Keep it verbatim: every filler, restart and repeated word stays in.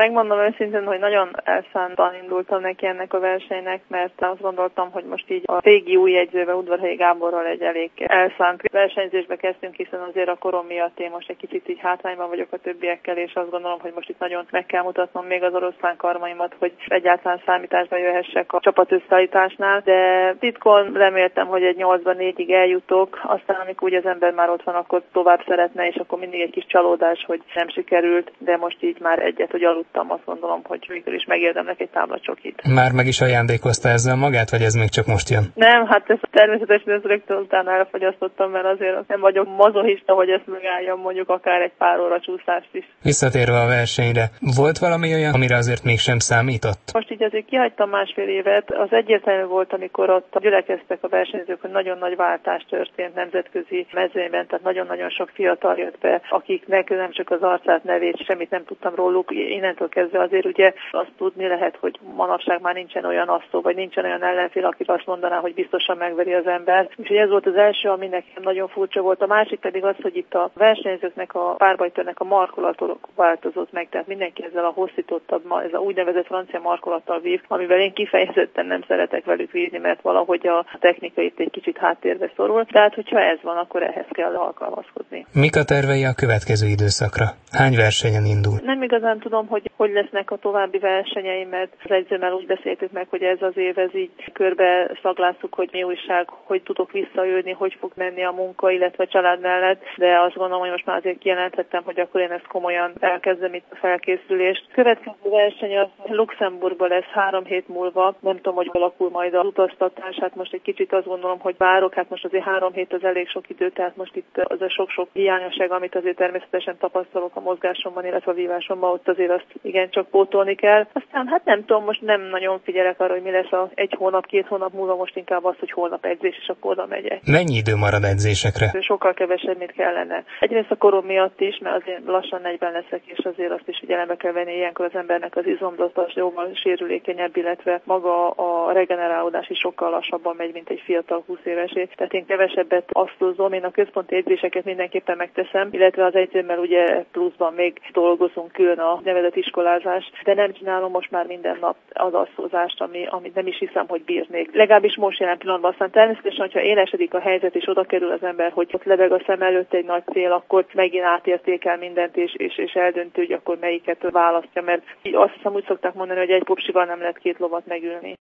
Megmondom őszintén, hogy nagyon elszántan indultam neki ennek a versenynek, mert azt gondoltam, hogy most így a régi új jegyzővel, Udvarhelyi Gáborral egy elég elszánt versenyzésbe kezdtünk, hiszen azért a korom miatt én most egy kicsit így hátrányban vagyok a többiekkel, és azt gondolom, hogy most itt nagyon meg kell mutatnom még az oroszlán karmaimat, hogy egyáltalán számításba jöhessek a csapatösszeállításnál, de titkon reméltem, hogy egy nyolcban négyig eljutok, aztán amikor úgy az ember már ott van, akkor tovább szeretne, és akkor mindig egy kis csalódás, hogy nem sikerült, de most így már egyet, hogy aludtam, azt gondolom, hogy végül is megérdemlek egy táblacsokit. Már meg is ajándékozta ezzel magát, vagy ez még csak most jön? Nem, hát ez természetesen ezt rögtön utána elfogyasztottam, mert azért nem vagyok mazochista, hogy ezt megálljam mondjuk akár egy pár óra csúszást is. Visszatérve a versenyre, volt valami olyan, amire azért mégsem számított? Most így azért kihagytam másfél évet, az egyértelmű volt, amikor ott gyülekeztek a versenyzők, hogy nagyon nagy váltás történt nemzetközi mezőnyben, tehát nagyon-nagyon sok fiatal jött be, akiknek nem csak az arcát, nevét, semmit nem tudtam róluk. Innentől kezdve azért ugye azt tudni lehet, hogy manapság már nincsen olyan asszó, vagy nincsen olyan ellenfél, aki azt mondaná, hogy biztosan megveri az ember. Úgyhogy ez volt az első, ami nekem nagyon furcsa volt. A másik pedig az, hogy itt a versenyzőknek, a párbajtőrnek a markolatok változott meg, tehát mindenki ezzel a hosszítottabb, ez a úgynevezett francia markolattal vív, amivel én kifejezetten nem szeretek velük vízni, mert valahogy a technika itt egy kicsit háttérbe szorul. Tehát, hogyha ez van, akkor ehhez kell alkalmazkodni. Mik a tervei a következő időszakra? Hány versenyen indul? Nem igazán tudom, hogy hogy lesznek a további versenyeim, mert az edzőmmel úgy beszéltük meg, hogy ez az év, ez így körbe szaglásszuk, hogy mi újság, hogy tudok visszajönni, hogy fog menni a munka, illetve a család mellett, de azt gondolom, hogy most már azért kijelentettem, hogy akkor én ezt komolyan elkezdem itt a felkészülést. Következő verseny az Luxemburgban lesz három hét múlva, nem tudom, hogy alakul majd az utaztatás, hát most egy kicsit azt gondolom, hogy várok, hát most azért három hét az elég sok idő, tehát most itt az a sok-sok hiányosság, amit azért természetesen tapasztalok a mozgásomban, illetve a vívásomban, ott azért azt igencsak pótolni kell. Aztán hát nem tudom, most nem nagyon figyelek arra, hogy mi lesz a egy hónap, két hónap múlva, most inkább az, hogy holnap edzés, és akkor oda megyek. Mennyi idő marad edzésekre? Sokkal kevesebb, mint kellene. Egyrészt a korom miatt is, mert azért lassan negyven leszek, és azért azt is figyelembe kell venni, ilyenkor az embernek az izomzatos jóval sérülékenyebb, illetve maga a regenerálódás is sokkal lassabban megy, mint egy fiatal húsz évesé. Tehát én kevesebbet asztozom, én a központi edzéseket mindenképpen megteszem, illetve az edzőmmel ugye pluszban még dolgozunk külön a nevezett iskolázás, de nem csinálom most már minden nap az asztózást, ami, amit nem is hiszem, hogy bírnék. Legalábbis most jelen pillanatban. Aztán természetesen, hogyha élesedik a helyzet, és oda kerül az ember, hogy ott lebeg a szem előtt egy nagy cél, akkor megint átértékel mindent, és, és, és eldöntő, hogy akkor melyiket választja, mert azt hiszem úgy szokták mondani, hogy egy popsival nem lehet két lovat megülni.